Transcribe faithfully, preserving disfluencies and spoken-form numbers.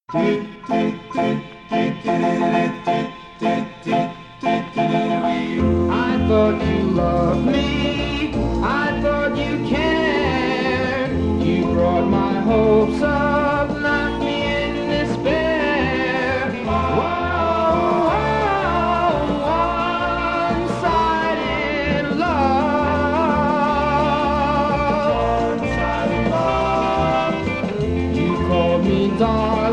I thought you loved me, I thought you cared. You brought my hopes up, knocked me in despair. Whoa, whoa, one-sided love. One-sided love. You called me darling.